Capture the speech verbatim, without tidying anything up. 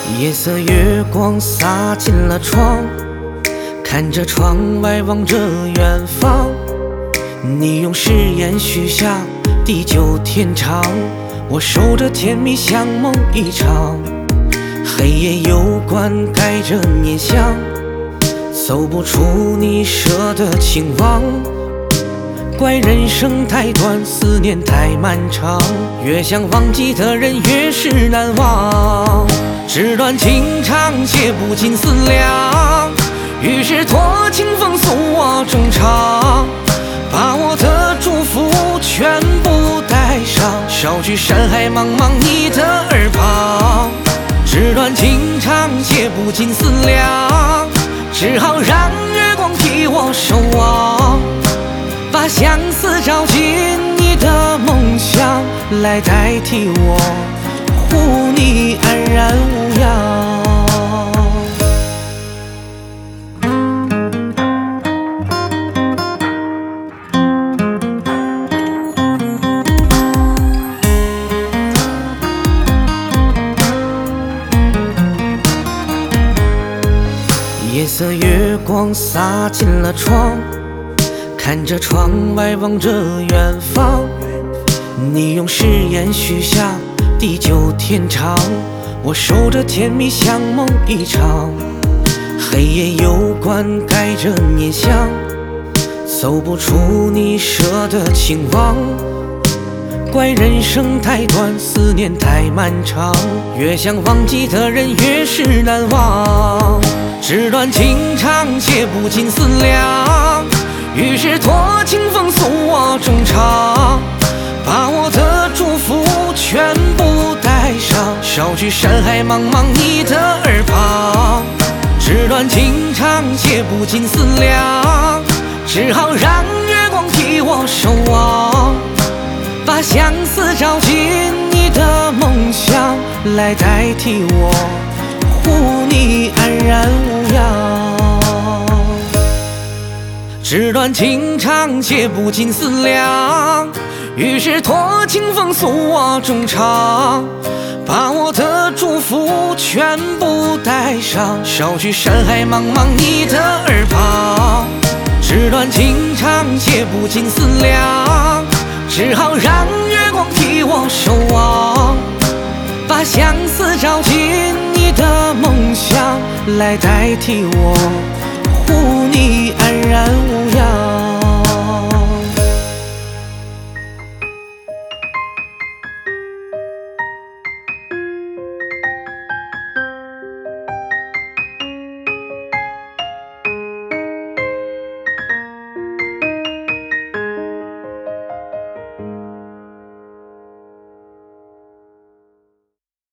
夜色月光洒进了窗，看着窗外望着远方。你用誓言许下地久天长，我守着甜蜜像梦一场。黑夜有关盖着念想，走不出你舍的情网。怪人生太短，思念太漫长，越想忘记的人越是难忘。纸短情长，写不尽思量，于是托清风送我衷肠，把我的祝福全部带上，捎去山海茫茫你的耳旁。纸短情长，写不尽思量，只好让月光替我守望，把相思照进你的梦乡，来代替我护你安然无恙。夜色月光洒进了窗，看着窗外望着远方。你用誓言许下地久天长，我守着甜蜜像梦一场。黑夜有关盖着念想，走不出你舍的情网。怪人生太短，思念太漫长，越想忘记的人越是难忘。纸短情长，写不尽思量，于是托清风送我衷肠，把我的祝福全部带上，捎去山海茫茫你的耳旁。纸短情长，写不尽思量，只好让月光替我守望，把相思照进你的梦乡，来代替我护你安然无恙。纸短情长，写不尽思量，于是托清风送我衷肠，把我的祝福全部带上，捎去山海茫茫你的耳旁。纸短情长，写不尽思量，只好让月光替我守望，把相思照进你的梦乡，来代替我护你安然无恙。